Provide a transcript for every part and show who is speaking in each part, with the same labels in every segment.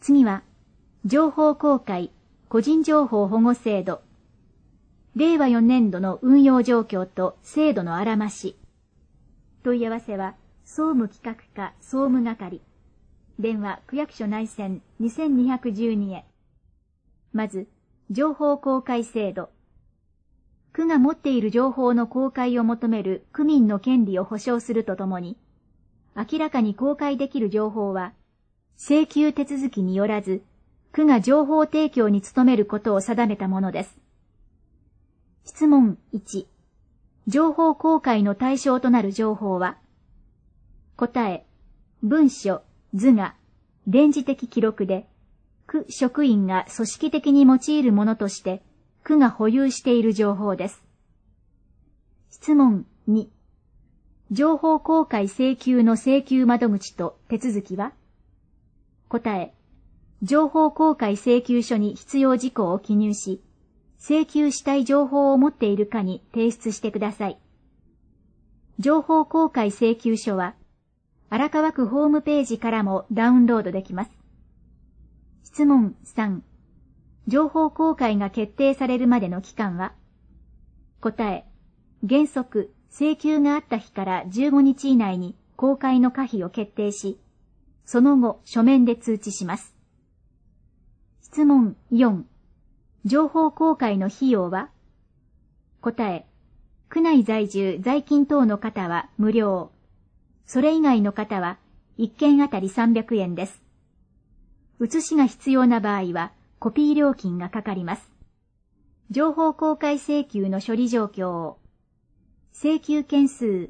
Speaker 1: 次は、情報公開、個人情報保護制度。令和4年度の運用状況と制度のあらまし。問い合わせは、総務企画課総務係。電話区役所内線2212へ。まず、情報公開制度。区が持っている情報の公開を求める区民の権利を保障するとともに、明らかに公開できる情報は、請求手続きによらず、区が情報提供に努めることを定めたものです。質問1。情報公開の対象となる情報は、答え、文書、図画、電磁的記録で、区職員が組織的に用いるものとして、区が保有している情報です。質問2。情報公開請求の請求窓口と手続きは、答え、情報公開請求書に必要事項を記入し、請求したい情報を持っているかに提出してください。情報公開請求書は、荒川区ホームページからもダウンロードできます。質問3。情報公開が決定されるまでの期間は、答え、原則、請求があった日から15日以内に公開の可否を決定し、その後書面で通知します。質問4。情報公開の費用は、答え、区内在住在勤等の方は無料。それ以外の方は1件あたり300円です。写しが必要な場合はコピー料金がかかります。情報公開請求の処理状況を。請求件数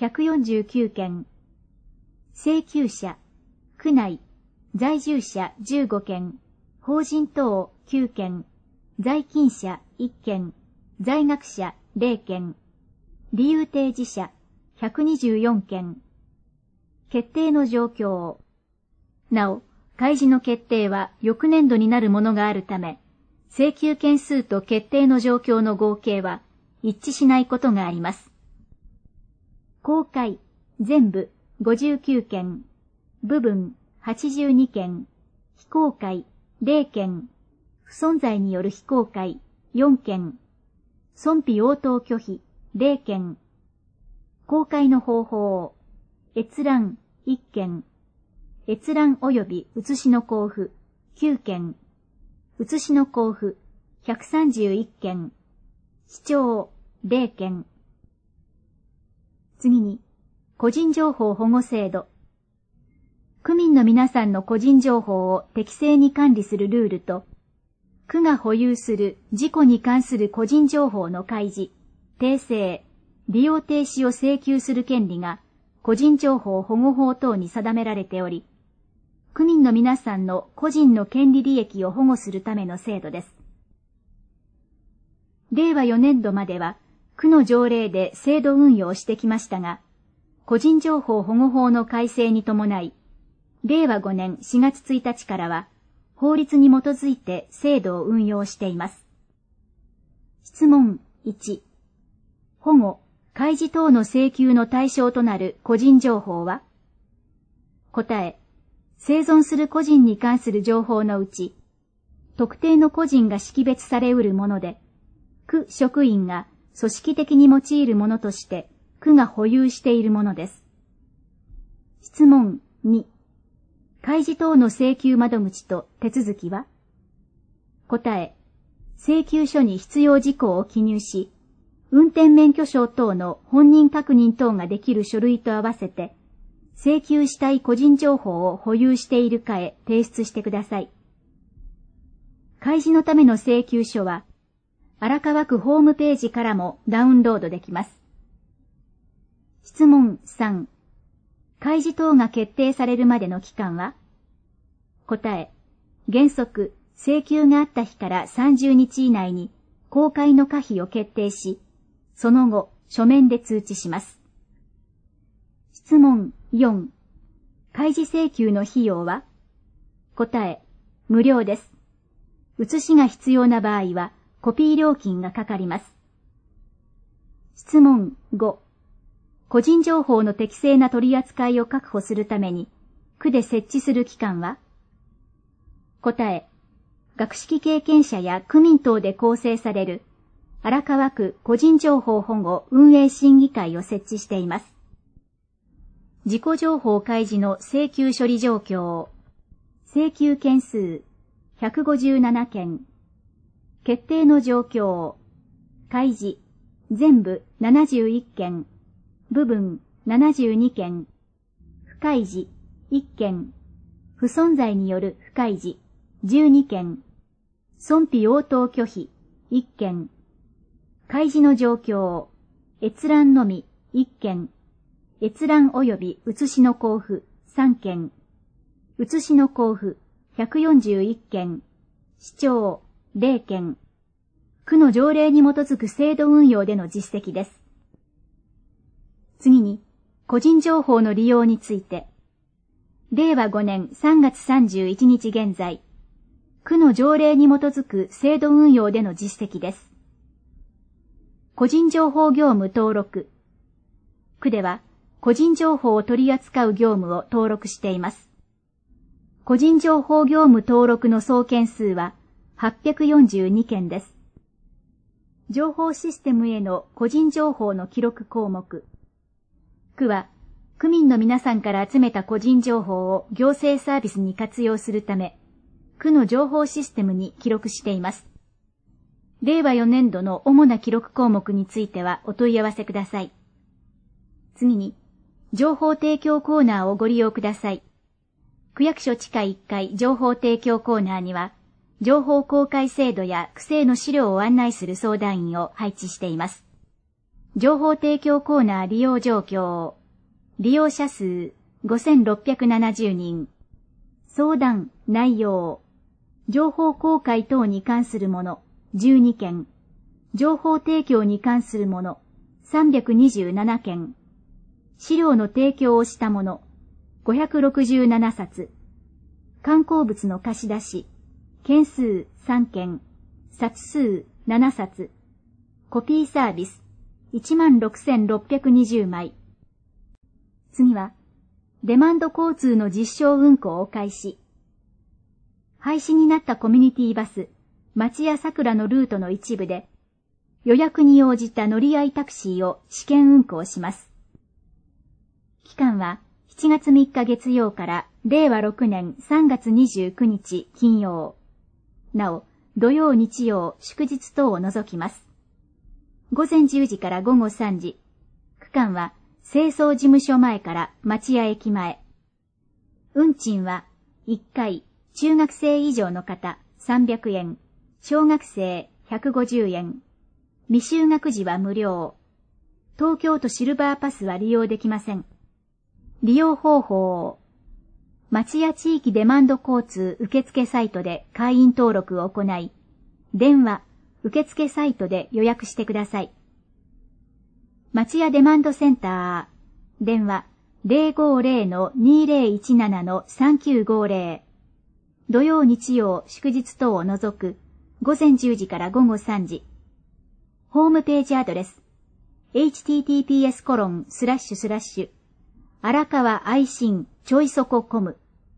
Speaker 1: 149件。請求者、区内、在住者15件、法人等9件、在勤者1件、在学者0件、理由提示者124件。決定の状況を。なお、開示の決定は翌年度になるものがあるため、請求件数と決定の状況の合計は一致しないことがあります。公開、全部59件、部分82件、非公開0件、不存在による非公開4件、損否応答拒否0件、公開の方法、閲覧1件、閲覧及び写しの交付9件、写しの交付131件、視聴0件。次に、個人情報保護制度。区民の皆さんの個人情報を適正に管理するルールと、区が保有する事故に関する個人情報の開示、訂正、利用停止を請求する権利が個人情報保護法等に定められており、区民の皆さんの個人の権利利益を保護するための制度です。令和4年度までは、区の条例で制度運用してきましたが、個人情報保護法の改正に伴い、令和5年4月1日からは、法律に基づいて制度を運用しています。質問1。保護、開示等の請求の対象となる個人情報は、答え、生存する個人に関する情報のうち、特定の個人が識別されうるもので、区職員が組織的に用いるものとして区が保有しているものです。質問2。開示等の請求窓口と手続きは、答え、請求書に必要事項を記入し、運転免許証等の本人確認等ができる書類と合わせて、請求したい個人情報を保有しているかへ提出してください。開示のための請求書は、荒川区ホームページからもダウンロードできます。質問3。開示等が決定されるまでの期間は、答え、原則、請求があった日から30日以内に公開の可否を決定し、その後、書面で通知します。質問4。開示請求の費用は、答え、無料です。写しが必要な場合は、コピー料金がかかります。質問5。個人情報の適正な取り扱いを確保するために、区で設置する機関は、 答え、学識経験者や区民等で構成される荒川区個人情報保護運営審議会を設置しています。事故情報開示の請求処理状況。請求件数157件。決定の状況。開示全部71件。部分72件。不開示1件。不存在による不開示12件。損否応答拒否1件。開示の状況。閲覧のみ1件。閲覧及び写しの交付3件。写しの交付141件。視聴0件。区の条例に基づく制度運用での実績です。次に、個人情報の利用について、令和5年3月31日現在、区の条例に基づく制度運用での実績です。個人情報業務登録。区では、個人情報を取り扱う業務を登録しています。個人情報業務登録の総件数は842件です。情報システムへの個人情報の記録項目。区は、区民の皆さんから集めた個人情報を行政サービスに活用するため、区の情報システムに記録しています。令和4年度の主な記録項目についてはお問い合わせください。次に、情報提供コーナーをご利用ください。区役所地下1階情報提供コーナーには、情報公開制度や区政の資料を案内する相談員を配置しています。情報提供コーナー利用状況。利用者数5670人。相談内容。情報公開等に関するもの12件。情報提供に関するもの327件。資料の提供をしたもの567冊。刊行物の貸し出し。件数3件。冊数7冊。コピーサービス16,620枚。次は、デマンド交通の実証運行を開始。廃止になったコミュニティバス、町屋桜のルートの一部で、予約に応じた乗り合いタクシーを試験運行します。期間は7月3日月曜から令和6年3月29日金曜。なお、土曜日曜祝日等を除きます。午前10時から午後3時。区間は清掃事務所前から町屋駅前。運賃は1回中学生以上の方300円、小学生150円。未就学時は無料。東京都シルバーパスは利用できません。利用方法。町屋地域デマンド交通受付サイトで会員登録を行い、電話、受付サイトで予約してください。町屋デマンドセンター、電話 050-2017-3950。土曜日曜祝日等を除く午前10時から午後3時。ホームページアドレス https:// 荒川愛心ちょいそこコム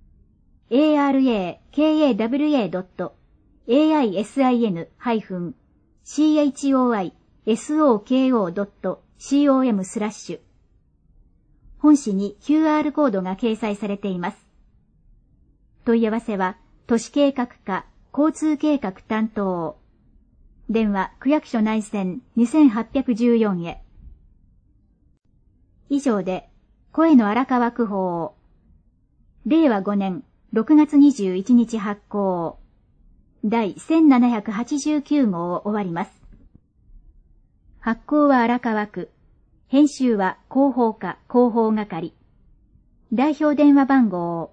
Speaker 1: arakin-choisoko.com/. 本誌に QR コードが掲載されています。問い合わせは都市計画課交通計画担当。電話区役所内線2814へ。以上で声の荒川区報。令和5年6月21日発行。第1789号を終わります。発行は荒川区。編集は広報課広報係。代表電話番号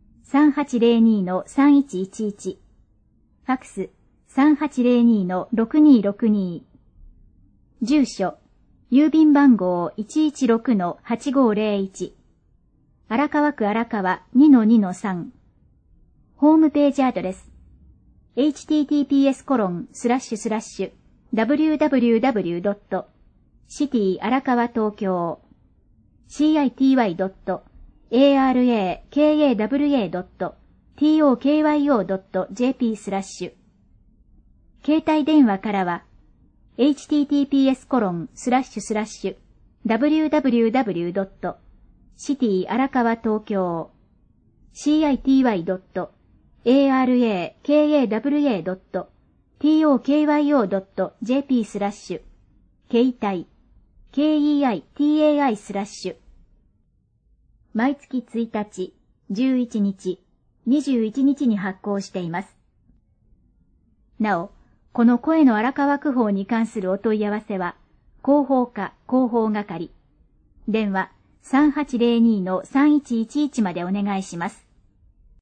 Speaker 1: 3802-3111。ファクス 3802-6262。住所郵便番号 116-8501。荒川区荒川 2-2-3。ホームページアドレス https://www.city 荒川東京 city.arakawa.tw tokyo.jp/携帯電話からは https://www.cityarakawa-tokyo.jp/ 携帯 KEITAI/ 毎月1日、11日、21日に発行しています。なお、この声の荒川区報に関するお問い合わせは、広報課広報係、電話 3802-3111 までお願いします。